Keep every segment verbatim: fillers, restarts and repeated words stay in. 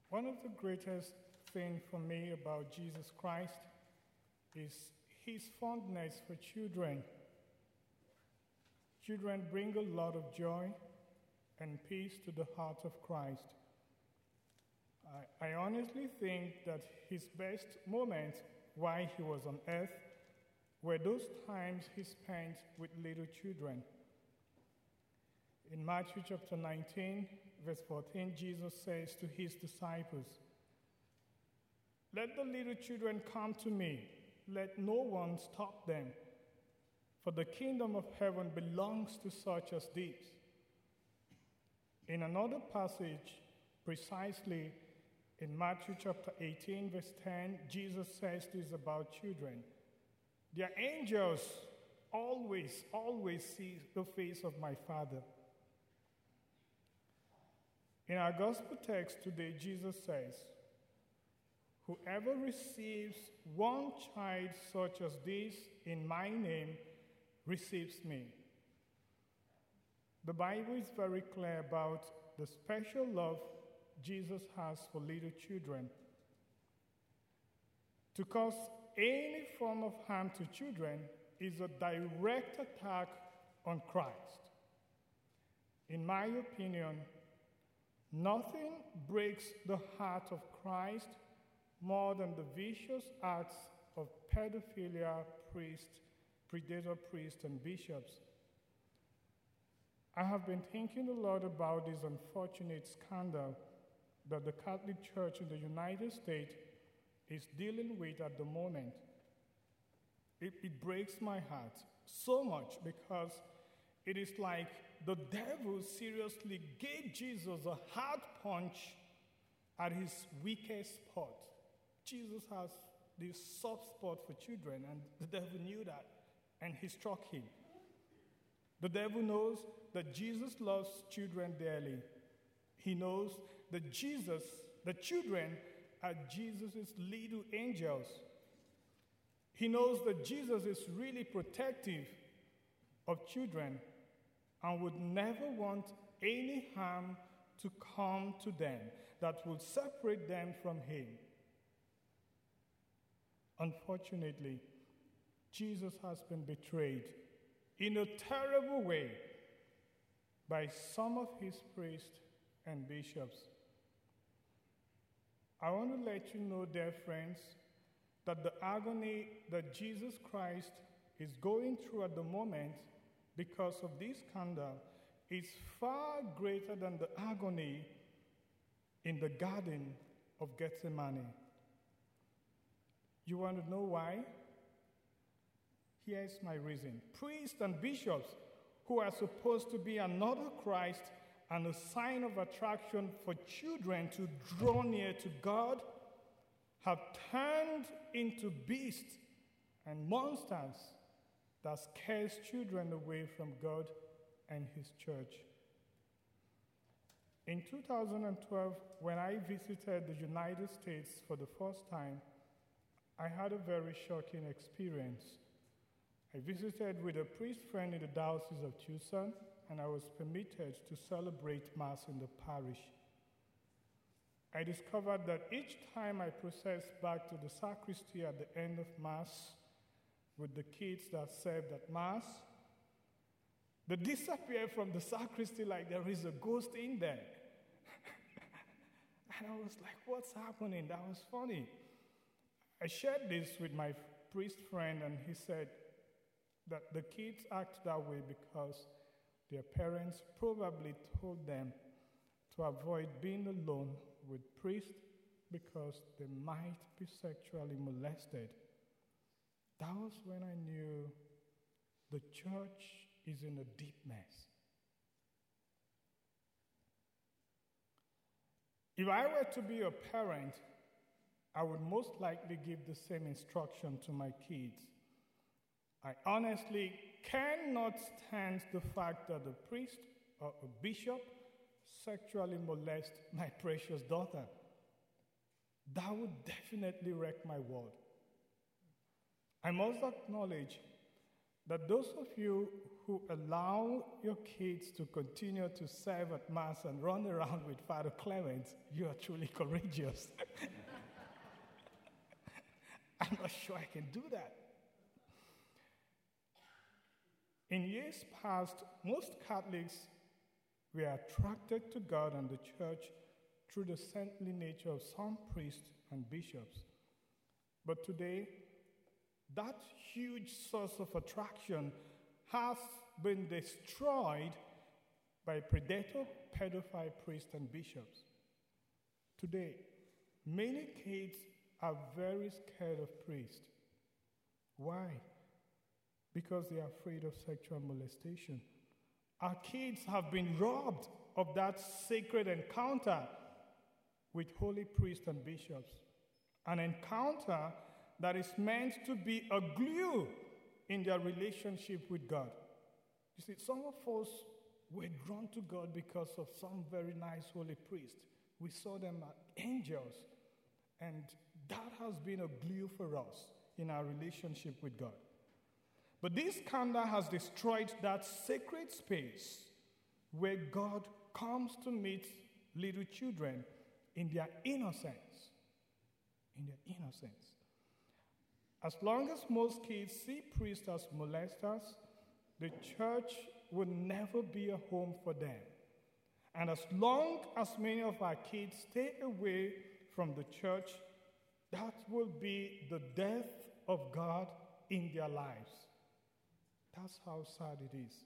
One of the greatest things for me about Jesus Christ is his fondness for children. Children bring a lot of joy and peace to the heart of Christ. I, I honestly think that his best moments while he was on earth were those times he spent with little children. In Matthew chapter nineteen, verse fourteen, Jesus says to his disciples, "Let the little children come to me. Let no one stop them. For the kingdom of heaven belongs to such as these." In another passage, precisely in Matthew chapter eighteen, verse ten, Jesus says this about children. "Their angels always, always see the face of my Father." In our gospel text today, Jesus says, "Whoever receives one child such as this in my name receives me." The Bible is very clear about the special love Jesus has for little children. To cause any form of harm to children is a direct attack on Christ. In my opinion, nothing breaks the heart of Christ more than the vicious acts of pedophilia, priests, predator priests, and bishops. I have been thinking a lot about this unfortunate scandal that the Catholic Church in the United States is dealing with at the moment. It, it breaks my heart so much because it is like the devil seriously gave Jesus a hard punch at his weakest spot. Jesus has this soft spot for children, and the devil knew that, and he struck him. The devil knows that Jesus loves children dearly. He knows that Jesus, the children, are Jesus' little angels. He knows that Jesus is really protective of children and would never want any harm to come to them that will separate them from him. Unfortunately, Jesus has been betrayed in a terrible way by some of his priests and bishops. I want to let you know, dear friends, that the agony that Jesus Christ is going through at the moment because of this scandal is far greater than the agony in the Garden of Gethsemane. You want to know why? Here's my reason. Priests and bishops, who are supposed to be another Christ and a sign of attraction for children to draw near to God, have turned into beasts and monsters that scares children away from God and his church. In two thousand twelve, when I visited the United States for the first time, I had a very shocking experience. I visited with a priest friend in the Diocese of Tucson, and I was permitted to celebrate Mass in the parish. I discovered that each time I processed back to the sacristy at the end of Mass with the kids that served at Mass, they disappeared from the sacristy like there is a ghost in there. And I was like, what's happening? That was funny. I shared this with my priest friend, and he said that the kids act that way because their parents probably told them to avoid being alone with priests because they might be sexually molested. That was when I knew the church is in a deep mess. If I were to be a parent, I would most likely give the same instruction to my kids. I honestly cannot stand the fact that a priest or a bishop sexually molest my precious daughter. That would definitely wreck my world. I must acknowledge that those of you who allow your kids to continue to serve at Mass and run around with Father Clement, you are truly courageous. I'm not sure I can do that. In years past, most Catholics were attracted to God and the church through the saintly nature of some priests and bishops. But today, that huge source of attraction has been destroyed by predator, pedophile priests and bishops. Today, many kids are very scared of priests. Why? Because they are afraid of sexual molestation. Our kids have been robbed of that sacred encounter with holy priests and bishops. An encounter that is meant to be a glue in their relationship with God. You see, some of us were drawn to God because of some very nice holy priest. We saw them as angels, and that has been a glue for us in our relationship with God. But this scandal has destroyed that sacred space where God comes to meet little children in their innocence. In their innocence. As long as most kids see priests as molesters, the church will never be a home for them. And as long as many of our kids stay away from the church, that will be the death of God in their lives. That's how sad it is.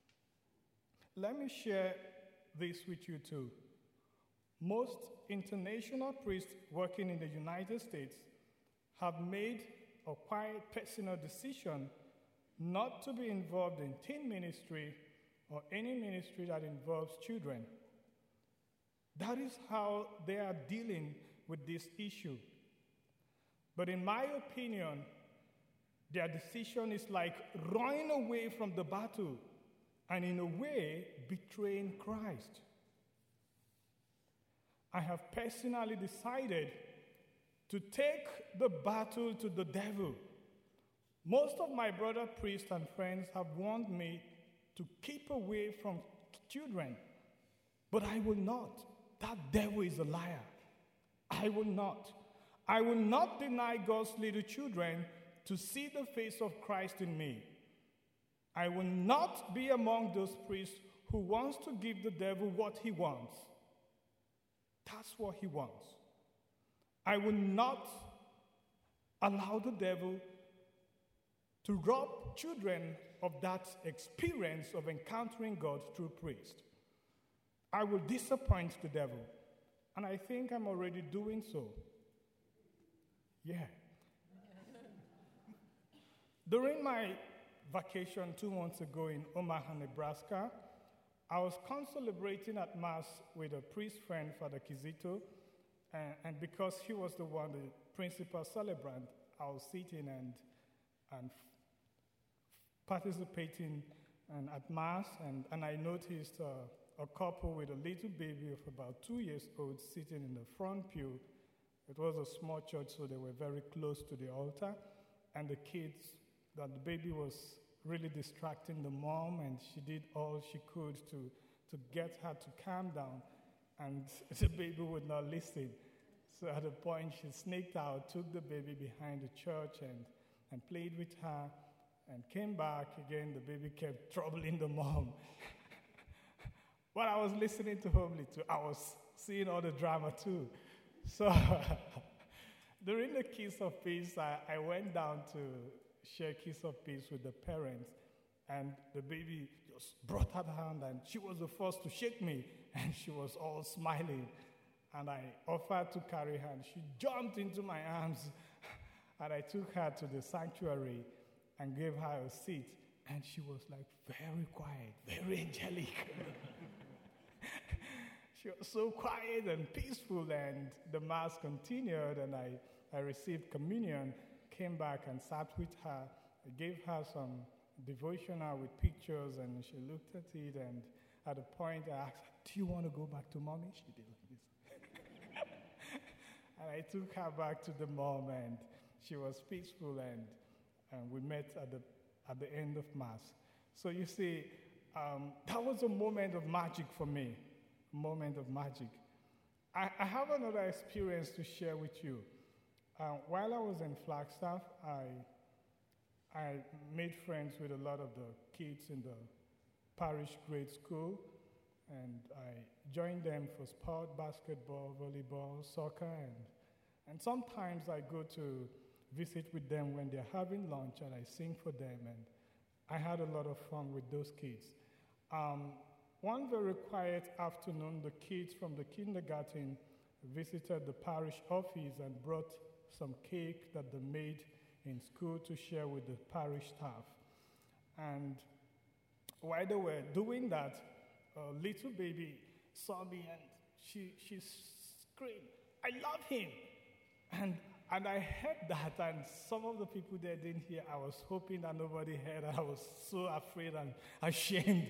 Let me share this with you too. Most international priests working in the United States have made a quiet personal decision not to be involved in teen ministry or any ministry that involves children. That is how they are dealing with this issue. But in my opinion, their decision is like running away from the battle and in a way betraying Christ. I have personally decided to take the battle to the devil. Most of my brother priests and friends have warned me to keep away from children, but I will not. That devil is a liar. I will not. I will not deny God's little children to see the face of Christ in me. I will not be among those priests who wants to give the devil what he wants. That's what he wants. I will not allow the devil to rob children of that experience of encountering God through priests. I will disappoint the devil, and I think I'm already doing so. Yeah. During my vacation two months ago in Omaha, Nebraska, I was concelebrating at Mass with a priest friend, Father Kizito, and, and because he was the one, the principal celebrant, I was sitting and, and participating and at Mass, and, and I noticed uh, a couple with a little baby of about two years old sitting in the front pew. It was a small church, so they were very close to the altar, and the kids, that the baby was really distracting the mom, and she did all she could to, to get her to calm down, and the baby would not listen. So at a point, she sneaked out, took the baby behind the church, and, and played with her, and came back again. The baby kept troubling the mom. But I was listening to Homely too. I was seeing all the drama too. So during the Kiss of Peace, I, I went down to share Kiss of Peace with the parents, and the baby just brought her hand, and she was the first to shake me, and she was all smiling, and I offered to carry her, and she jumped into my arms, and I took her to the sanctuary and gave her a seat, and she was like very quiet, very angelic. She was so quiet and peaceful, and the Mass continued, and I, I received communion, came back and sat with her. I gave her some devotional with pictures, and she looked at it, and at a point I asked her, do you want to go back to mommy? She did like this. And I took her back to the mom, and she was peaceful, and, and we met at the at the end of Mass. So you see, um, that was a moment of magic for me, a moment of magic. I, I have another experience to share with you. Uh, while I was in Flagstaff, I, I made friends with a lot of the kids in the parish grade school, and I joined them for sport, basketball, volleyball, soccer, and, and sometimes I go to visit with them when they're having lunch, and I sing for them, and I had a lot of fun with those kids. Um, one very quiet afternoon, the kids from the kindergarten visited the parish office and brought some cake that they made in school to share with the parish staff. And while they were doing that, a little baby saw me and she, she screamed, "I love him!" And, and I heard that, and some of the people there didn't hear. I was hoping that nobody heard. I was so afraid and ashamed.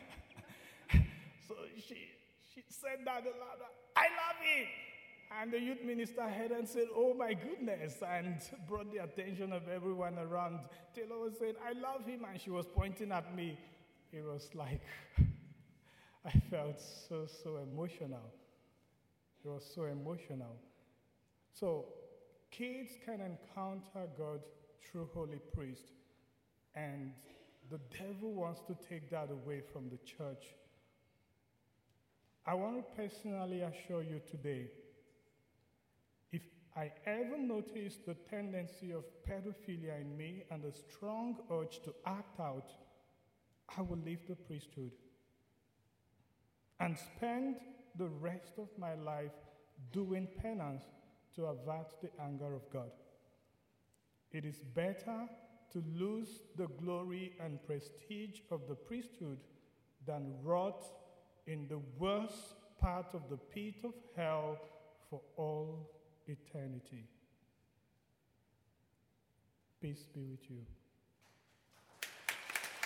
So she, she said that louder, "I love him!" And the youth minister heard and said, "Oh my goodness," and brought the attention of everyone around. Taylor was saying, "I love him," and she was pointing at me. It was like, I felt so, so emotional. It was so emotional. So, kids can encounter God through Holy Priest, and the devil wants to take that away from the church. I want to personally assure you today, if I ever notice the tendency of pedophilia in me and a strong urge to act out, I will leave the priesthood and spend the rest of my life doing penance to avert the anger of God. It is better to lose the glory and prestige of the priesthood than rot in the worst part of the pit of hell for all eternity. Peace be with you.